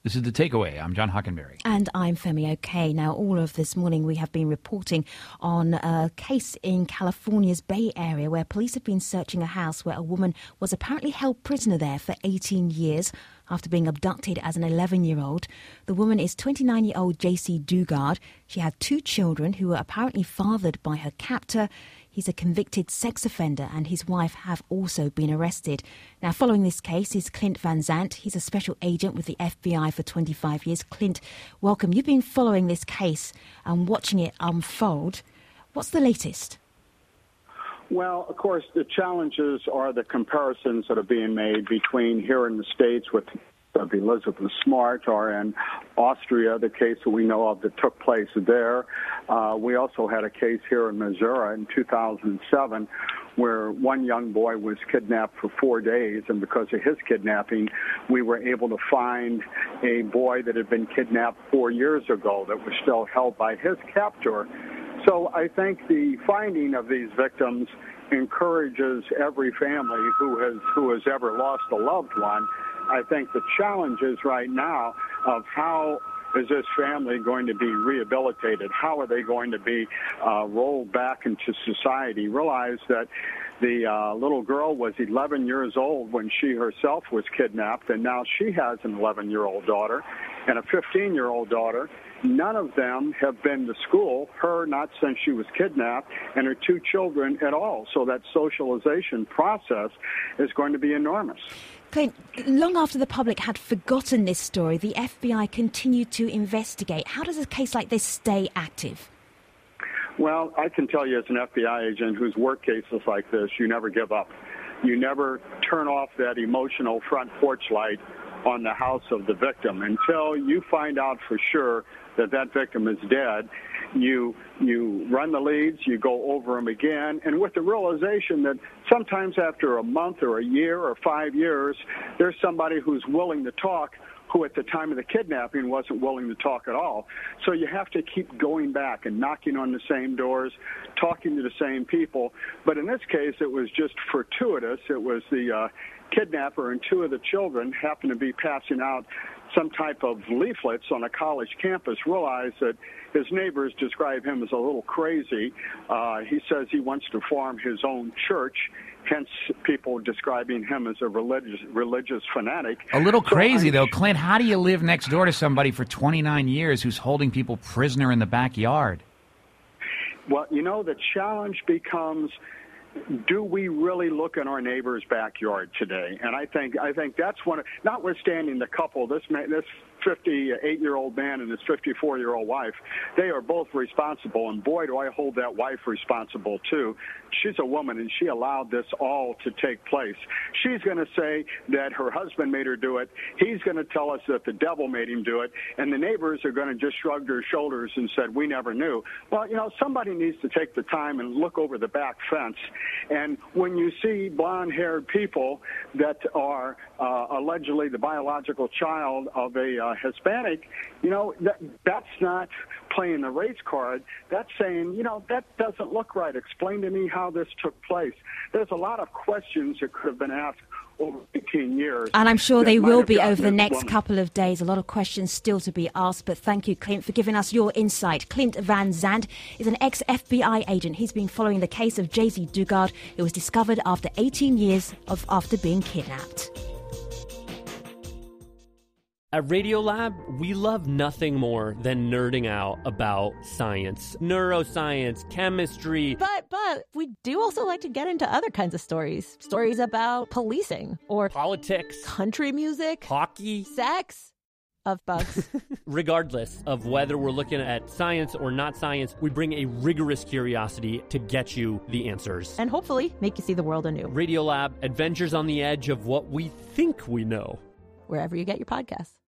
This is The Takeaway. I'm John Hockenberry. And I'm Femi Oke. Now, all of this morning we have been reporting on a case in California's Bay Area where police have been searching a house where a woman was apparently held prisoner there for 18 years after being abducted as an 11-year-old. The woman is 29-year-old JC Dugard. She had 2 children who were apparently fathered by her captor. He's a convicted sex offender and his wife have also been arrested. Now, following this case is Clint Van Zandt. He's a special agent with the FBI for 25 years. Clint, welcome. You've been following this case and watching it unfold. What's the latest? Well, of course, the challenges are the comparisons that are being made between here in the States with Elizabeth Smart, or in Austria, the case that we know of that took place there. We also had a case here in Missouri in 2007 where one young boy was kidnapped for 4 days, and because of his kidnapping, we were able to find a boy that had been kidnapped 4 years ago that was still held by his captor. So I think the finding of these victims encourages every family who has ever lost a loved one. I think the challenge is right now of how is this family going to be rehabilitated? How are they going to be rolled back into society? Realize that the little girl was 11 years old when she herself was kidnapped, and now she has an 11-year-old daughter and a 15-year-old daughter. None of them have been to school, her not since she was kidnapped, and her 2 children at all. So that socialization process is going to be enormous. Clint, long after the public had forgotten this story, the FBI continued to investigate. How does a case like this stay active? Well, I can tell you as an FBI agent who's worked cases like this, you never give up. You never turn off that emotional front porch light on the house of the victim until you find out for sure that that victim is dead. You run the leads, you go over them again, and with the realization that sometimes after a month or a year or 5 years, there's somebody who's willing to talk who at the time of the kidnapping wasn't willing to talk at all. So you have to keep going back and knocking on the same doors, talking to the same people. But in this case, it was just fortuitous. It was the kidnapper and 2 of the children happened to be passing out some type of leaflets on a college campus, realized that his neighbors describe him as a little crazy. He says he wants to form his own church, hence people describing him as a religious fanatic. A little crazy, though. Clint, how do you live next door to somebody for 29 years who's holding people prisoner in the backyard? Well, the challenge becomes, do we really look in our neighbor's backyard today? And I think that's one. Notwithstanding the couple, this 58-year-old man and his 54-year-old wife, they are both responsible. And boy, do I hold that wife responsible too. She's a woman, and she allowed this all to take place. She's going to say that her husband made her do it. He's going to tell us that the devil made him do it. And the neighbors are going to just shrug their shoulders and said, we never knew. Well, somebody needs to take the time and look over the back fence. And when you see blonde-haired people that are allegedly the biological child of a Hispanic, that's not playing the race card. That's saying, that doesn't look right. Explain to me how this took place. There's a lot of questions that could have been asked over 18 years. And I'm sure they will be over the next couple of days. A lot of questions still to be asked. But thank you, Clint, for giving us your insight. Clint Van Zandt is an ex-FBI agent. He's been following the case of JC Dugard, who was discovered after 18 years after being kidnapped. At Radiolab, we love nothing more than nerding out about science, neuroscience, chemistry. But we do also like to get into other kinds of stories. Stories about policing or politics, country music, hockey, sex, of bugs. Regardless of whether we're looking at science or not science, we bring a rigorous curiosity to get you the answers. And hopefully make you see the world anew. Radiolab, adventures on the edge of what we think we know. Wherever you get your podcasts.